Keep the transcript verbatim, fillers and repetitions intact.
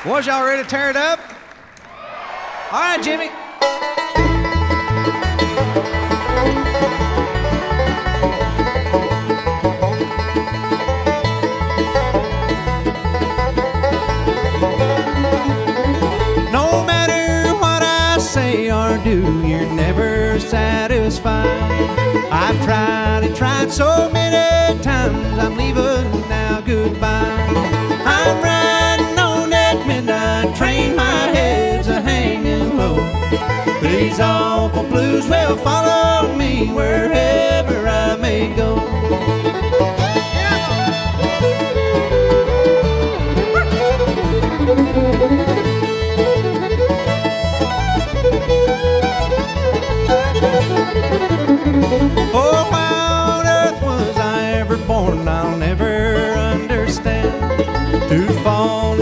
Was y'all ready to tear it up? All right, Jimmy. No matter what I say or do, you're never satisfied. I've tried and tried so many times, I'm leaving now, goodbye. I'm riding on that midnight train, my head's a hanging low. These awful blues will follow me wherever I may go. Yeah.